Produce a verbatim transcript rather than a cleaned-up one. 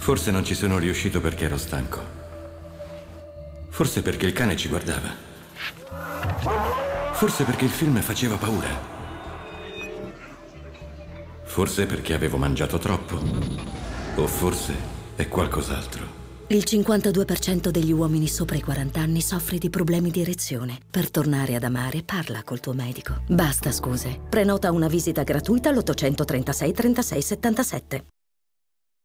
Forse non ci sono riuscito perché ero stanco. Forse perché il cane ci guardava. Forse perché il film faceva paura. Forse perché avevo mangiato troppo. O forse è qualcos'altro. Il cinquantadue per cento degli uomini sopra i quaranta anni soffre di problemi di erezione. Per tornare ad amare, parla col tuo medico. Basta scuse. Prenota una visita gratuita all'ottocentotrentasei trentasei settantasette.